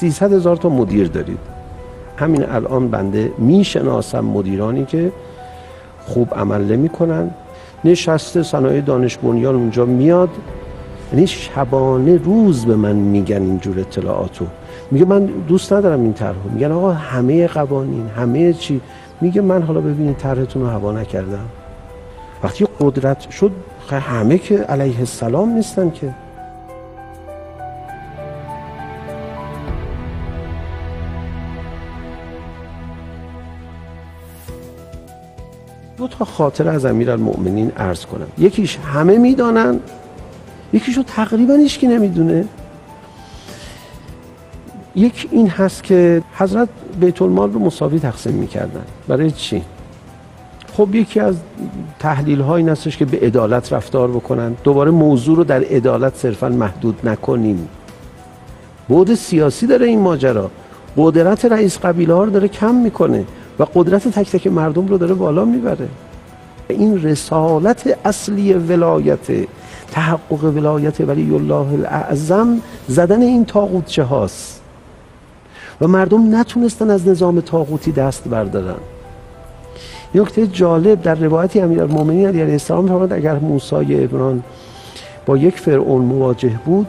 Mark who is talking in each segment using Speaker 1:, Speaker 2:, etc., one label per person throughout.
Speaker 1: 300,000 تا مدیر دارید. همین الان بنده میشناسم مدیرانی که خوب عمل نمی‌کنن، نشسته صنایع دانش بنیان اونجا میاد، یعنی شبانه روز به من میگن اینجور اطلاعاتو. میگه من دوست ندارم این طرحو. میگن آقا همه قوانین همه چی. میگه من حالا ببینید طرحتون رو هوا نکردم. وقتی قدرت شد همه که علیه السلام نیستن که. دو تا خاطره از امیرالمؤمنین عرض کنم. یکیش همه میدانن، یکیشو تقریبا هیچکی نمیدونه. یک این هست که حضرت بیت المال رو مساوی تقسیم میکردن. برای چی؟ خب یکی از تحلیل ها این هستش که به عدالت رفتار بکنن. دوباره موضوع رو در عدالت صرفا محدود نکنیم. بعد سیاسی داره این ماجرا. قدرت رئیس قبیله ها رو داره کم میکنه و قدرت تک تک مردم رو داره بالا میبره. این رسالت اصلی ولایت، تحقق ولایت ولی الله الاعظم، زدن این طاغوتچه هاست و مردم نتونستن از نظام طاغوتی دست بردارن. نکته جالب در روایتی امیرالمؤمنین علیه السلام فرمود اگر موسی ابن با یک فرعون مواجه بود،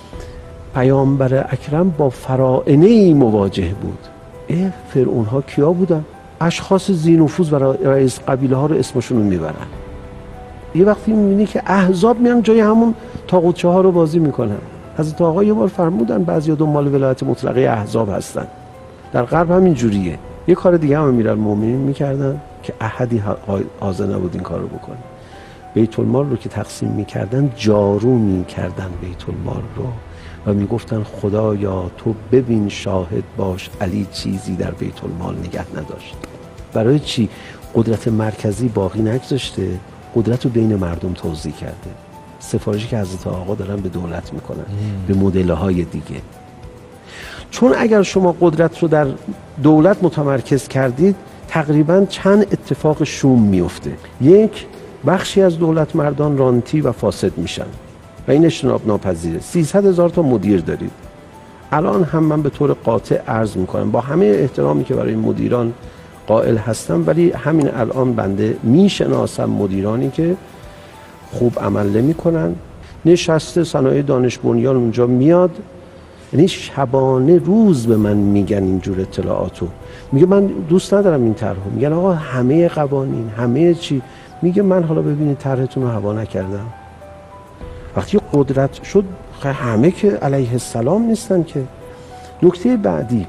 Speaker 1: پیامبر اکرم با فراعنه‌ای مواجه بود. فرعون ها کیا بودن؟ اشخاص ذی نفوذ و رئیس قبیله ها رو اسمشون رو میبرن. یه وقتی میبینی که احزاب میان جای همون طاغوتچه ها رو بازی میکنن. حضرت آقا یه بار فرمودن بعضیا دنبال ولایت مطلقه احزاب هستن. در غرب همین جوریه. یه کار دیگه هم امیرالمؤمنین میکردن که احدی حاضر نبود این کار رو بکنه. بیت المال رو که تقسیم میکردن جارو میکردن بیت المال رو و میگفتن خدایا تو ببین شاهد باش علی چیزی در بیت المال نگه نداشت. برای چی؟ قدرت مرکزی باقی نگذاشته، قدرت رو بین مردم توزیع کرده. سفارشی که حضرت آقا دارن به دولت میکنن، به مدل‌های دیگه. چون اگر شما قدرت رو در دولت متمرکز کردید، تقریبا چند اتفاق شوم میفته. یک، بخشی از دولت مردان رانتی و فاسد میشن و این اجتناب ناپذیره. 300,000 تا مدیر دارید. الان هم من به طور قاطع عرض میکنم با همه احترامی که برای مدیران قائل هستم، ولی همین الان بنده میشناسم مدیرانی که خوب عمل نمیکنن، نشسته صنایع دانش بنیان اونجا میاد، یعنی شبانه روز به من میگن اینجور اطلاعاتو. میگه من دوست ندارم این طرحو. میگن آقا همه قوانین همه چی. میگه من حالا ببینید طرحتون رو هوا نکردم. وقتی قدرت شد همه که علیه السلام نیستن که. نکته بعدی،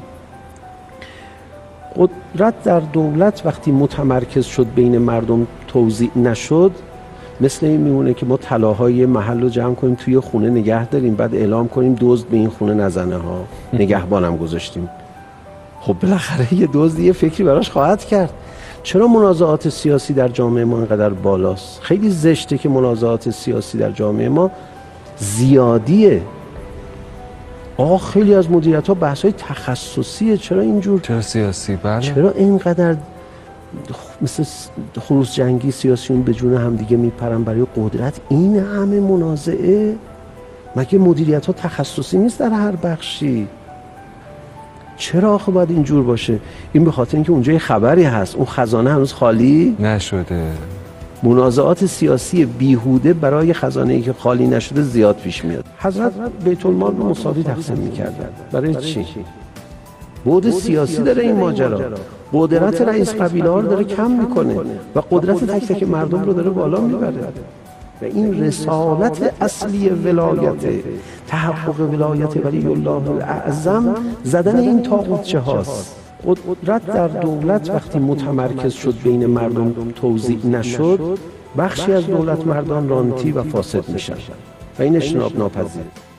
Speaker 1: قدرت در دولت وقتی متمرکز شد بین مردم توزیع نشد، مثل این میمونه که ما طلاهای محل رو جمع کنیم توی خونه نگه داریم، بعد اعلام کنیم دزد به این خونه نزنه ها، نگهبانم گذاشتیم. خب بالاخره یه دزد یه فکری براش خواهد کرد. چرا منازعات سیاسی در جامعه ما اینقدر بالاست؟ خیلی زشته که منازعات سیاسی در جامعه ما زیادیه. خیلی از مدیریت ها بحث های تخصصیه. چرا اینجور؟
Speaker 2: چرا سیاسی؟ بله.
Speaker 1: چرا اینقدر مثل خروس جنگی سیاسیون به جون هم دیگه میپرن برای قدرت؟ این همه منازعه؟ مگه مدیریت ها تخصصی نیست در هر بخشی؟ چرا آخه باید اینجور باشه؟ این به خاطر اینکه اونجا یه خبری هست، اون خزانه هنوز خالی نشده. منازعات سیاسی بیهوده برای خزانه‌ای که خالی نشده زیاد پیش میاد. حضرت بیت المال رو مساوی تقسیم میکردن. برای چی؟ بعد سیاسی داره این ماجرا. قدرت رئیس قبیله ها رو داره کم میکنه و قدرت تک تک مردم رو داره بالا میبره. و این رسالت اصلی ولایت، تحقق ولایت ولی الله الاعظم، زدن این طاغوتچه هاست. قدرت در دولت وقتی متمرکز شد بین مردم توزیع نشد، بخشی از دولت مردان رانتی و فاسد میشن و این اجتناب ناپذیره.